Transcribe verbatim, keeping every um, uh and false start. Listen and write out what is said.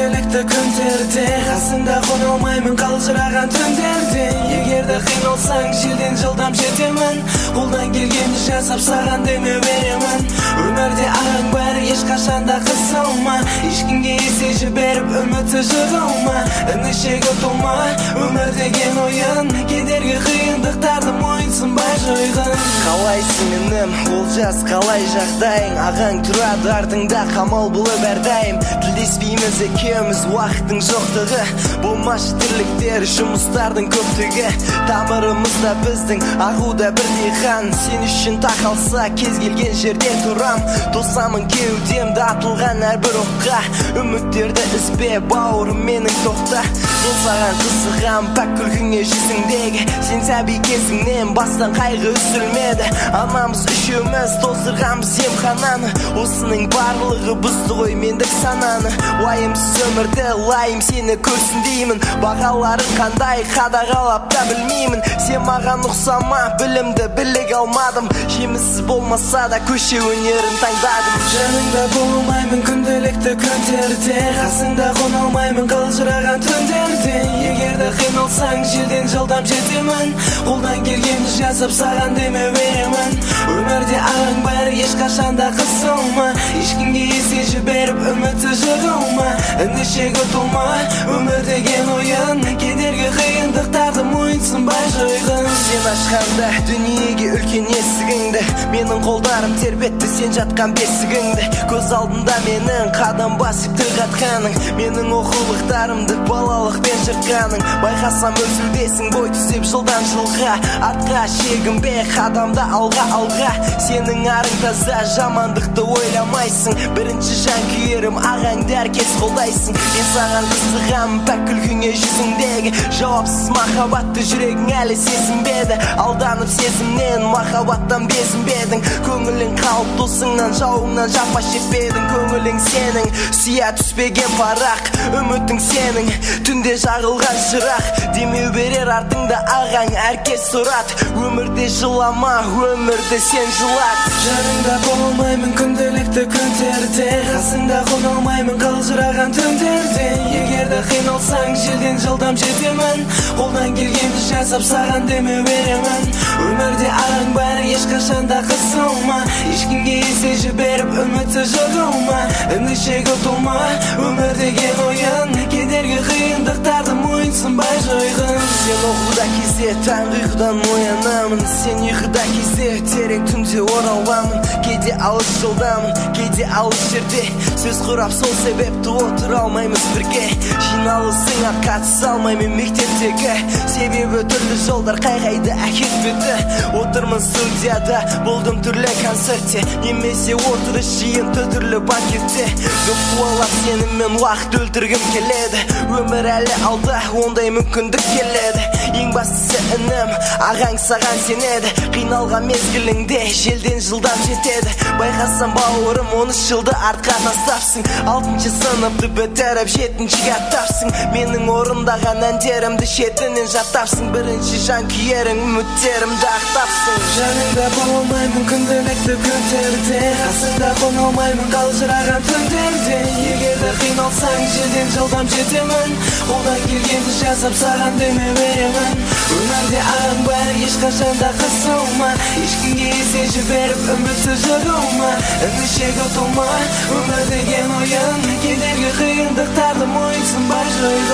күнделікті күндерде қасында қона алмаймын қалжыраған түндерде. Егерде қиналсаң желден жылдам жетемін, қолдан келгенді жасап саған деме беремін. Өмірде ағаң бәрі ешқашанда қысылма, ешкімге есе жіберіп үмітті жығылма. Інішегі толма, өмір деген ойын, кедергі қиындықтарды мойынсынбай жойғын. Қалайсың інім, ол жаз қалай жағдайың? Ағаң тұрады артыңда қамал болып әрдайым. Тілдеспейміз екеуміз уақыттың жоқтығы, болмашы тірліктер жұмыстардың көптігі. Тамырымызда біздің ағуда бірдей қан, сен үшін тақалса кез келген жерде тұрам. Тосамын кеудемді атылған әрбір оққа, үміттерді үзбе бауырым менің тоқта. Мен саған қызығам пәк күлкіңе жүзіңдегі, сен сәби кезіңнен бастан қайғы үзілмеді. Анамыз үшеуміз тоздырғанбыз емхананы, осының барлығы бұзды ғой мендік сананы. Уайымсыз өмірді лайым сені көрсін деймін, бағаларын қандай қадағалап та білмеймін. Сен маған ұқсама, білімді білік алмадым, жеміссіз болмаса да көше өнерін таңдадым. Жаныңда болмаймын күнделікті күндерде, қасыңда қона алмаймын қалжыраған түндерде. Егерде қиналсаң желден жылдам жетемін, қолдан келгенді жасап саған деме беремін. Өмірде ағаң бәрі ешқашанда қысылма, ешкімге есе жіберіп үмітті жығылма. Ендешегі толма, өмір деген ойын, кедергі қиындықтарды мойынсынбай жойғын. Сен ашқанда дүниеге үлкен есігіңді, менің қолдарым тербетті сен жатқан бесігіңді. Көз алдында менің қадам басып тіл қатқаның, менің оқулықтарымды балалықпен жыртқаның. Байқасам өзілдесің бой түзеп жылдан жылға, артқа шегінбе қадамда алға алға. Сенің арың таза, жамандықты ойламайсың, бірінші жан күйерім ағаңды әркез қолдайсың. Мен саған қызығам пәк күлкіңе жүзіңдегі, жауапсыз махаббатты жүрегің әлі сезінбеді. Алданып сезімнен махаббаттан безінбедің, көңілің қалып досыңнан жауыңнан жапа шекпедің. Көңілің сенің сия түспеген парақ, үмітің сенің түнде жағылған шырақ. Демеу берер артыңда ағаң әркез сұрат, өмірде жылама, өмірде сен жылат. Жаныңда болмаймын күнделікті күндерде, қасыңда қона алмаймын қалжыраған түндерде. Егерде қиналсаң желден жылдам жетемін, қолдан келгенді жасап саған деме беремін. Өмірде ағаң бәрі ешқашанда қысылма, ешкімге есе жіберіп үмітті жығылма. Ендешегі толма, өмір деген ойын, кедергі қиындықтарды мойынсынбай жойғын. Сен оқуда кезде таң ұйқыдан оянамын, сен ұйқыда кезде терең түнде ораламын. Кейде алыс жолдамын, кейде алыс жерде, сөз құрап сол себепті отыра алмаймыз бірге. Жиналысыңа қатыса алмаймын мектептегі, себебі түрлі жолдар қайғайды әкетпеді. Отырмын студияда, болдым түрлі концертте, немесе отырыс жиын түрлі банкетте. Көп қуалап сеніммен уақыт өлтіргім келеді, өмір әлі алда, ондай мүмкіндік келеді. Ең бастысы інім, ағаң саған сенеді, қиналған мезгіліңде желден жылдам жетеді. Байқасам бауырым он үш жылды артқа тастапсың, алтыншы сыныпты бітіріп жетіншіге аттапсың. Менің орындаған әндерімді шетінен жаттапсың, бірінші жан күйерің үміттерімді ақтапсың. Жаныңда болмаймын күнделікті күндерде, қасыңда қона алмаймын қалжыраған түндерде. Егерде қиналсаң желден жылдам жетемін, қолдан келгенді жасап саған деме беремін. Өмірде ағаң бәрі ешқашанда қысылма, ешкімге есе жіберіп үмітті жығылма. Ендешегі толма, өмір деген ойын, кедергі қиындықтарды мойынсынбай жойғын.